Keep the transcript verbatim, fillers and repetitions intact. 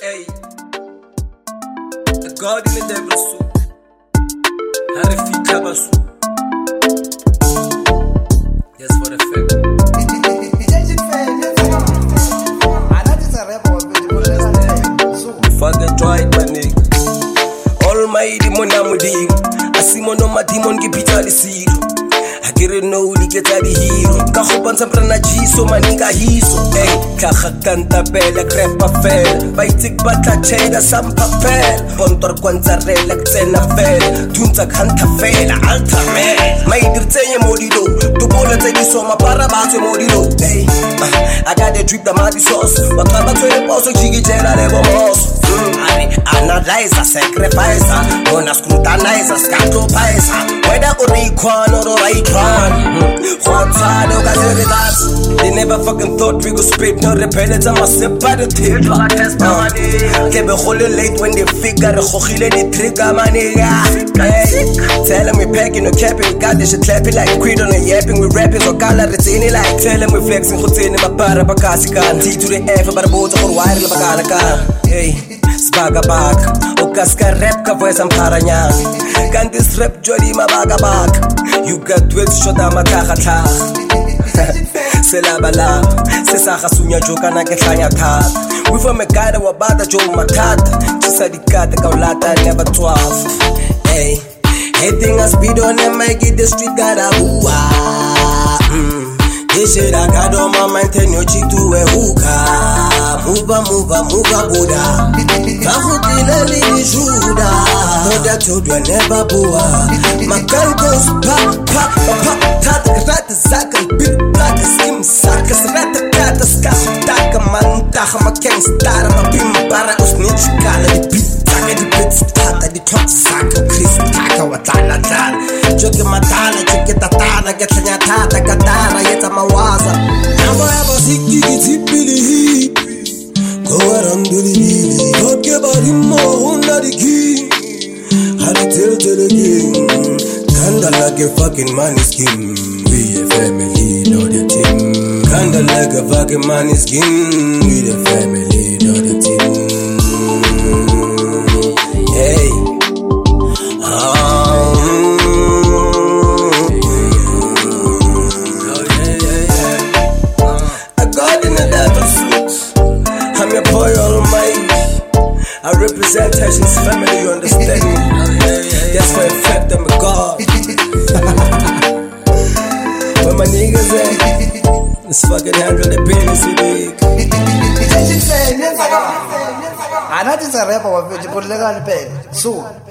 Hey, the God in the devil's soup. How to feed Tabasu. Yes, for the fact. Father tried my nigga. Almighty Monamudi. I see mono my demon give Peter the seed. I didn't know he get the hero. Kahoban Samprana Jiso, my nigga hiso. Hey, Kahakanta Bella, Crepa Fell. Baitik Bata Cheda, some papel. Pontor Quanzarella, Xena Fell. Tunta Canta Fella, Alta Man. My Dirtaya Modido. To Bola Tedisoma Parabate Modido. Hey, I got the drip the Madi sauce. But Papa to the boss of Chigi Jella Levos. Analyzer, sacrificer. Gonna scrutinizer, scato paisa. Whether or equal or right. They never fucking thought we could spit. No repellents, I'm a sip by the tip. Get a whole late when they figure the hochile the trigger, my nigga. Tell them we packing no capping, we got this shit clapping like Creed on a yapping. We rapping or color it's in it like. Tell them we flexing, who's in my para bakasika. T to the F, but a boat or wire in the bagalaka. Hey, spaga bag. Okaska rap ka voice and paranya. Can this rap jolly my baga bag? You got twelve shot at my kakata. Selabala, Sesaka Sunya Jokana Ketanya Tat. We from a guy that was bad at Joe Matat. Chisadika, the Kaulata, never twelve. Hey, anything I speed on them, I get the street got a hoo. This shit I got on my mind, ten your chick to a hookah. Move a move a move a Buddha. Kahutila lili Juda. No that children never boa. My gun goes pop, pop, pop, tat, rat, zaka, big black, skim, sakas, rat, cat, skas, taka, man, taha, my king, star, my bim, para, usnitch, kala, the beat, taka, the bit, stata, the top, saka, Chris, taka, watana, tan, joke, matana, joke, tatana, get the tata, katara, yet a mawaza. Now I have a sicky, it's go around to the knee. Don't give a him more under the key. Had to tell to the king. Kinda like a fucking money scheme. We a family, not a team. Kinda like a fucking money scheme. We the family, not a team. Hey. Um, oh, yeah, yeah, yeah. I got in the devil's suit. I'm your boy Almighty. I represent Tashin's family, you understand me? That's for a fact I'm a God. When my niggas at, let's fucking handle the business in it. I know this is a rapper, but you're legal to pay. So